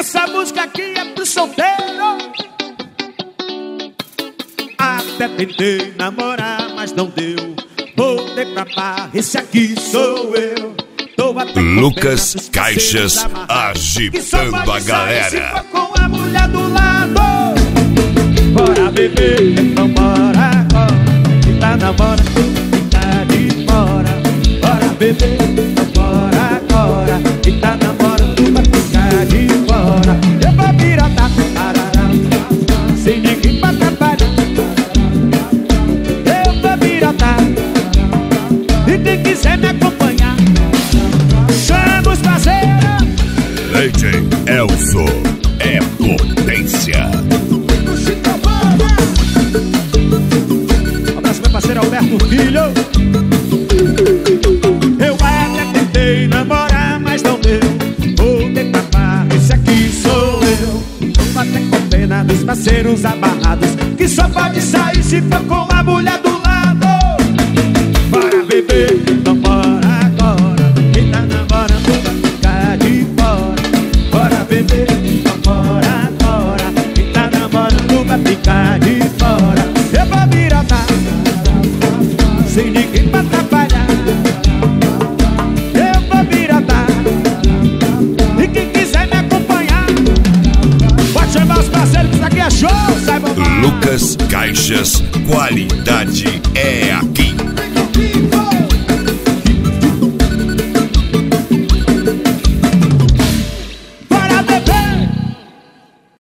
essa música aqui é pro solteiro. Até tentei namorar, mas não deu. Voltei pra barra, esse aqui sou eu. Lucas Caixas agitando a galera. Se for com a mulher do lado, bora beber, então bora agora. Se tá namorando, fica de fora. Bora beber, então bora agora. Se tá namorando, vai ficar de fora. Eu vou pirotar, arará, sem ninguém pra atrapalhar. Eu vou pirotar, e quem quiser me acompanhar, chama os parceiros. DJ Elso é potência. Um abraço meu parceiro Alberto Filho. Eu até tentei namorar, mas não deu. Voltei pra barra, esse aqui sou eu. Tô até com pena dos parceiros amarrados, que só pode sair se for com a mulher do lado. Bora beber, então bora agora. Quem tá namorando vai ficar de fora. Bora beber, então bora agora. Quem tá namorando vai ficar de fora. Eu vou pirotar, sem ninguém pra atrapalhar. Eu vou pirotar, e quem quiser me acompanhar, pode chamar os parceiros que isso aqui é show, saibam mais. Lucas Caixas, qualidade é aqui.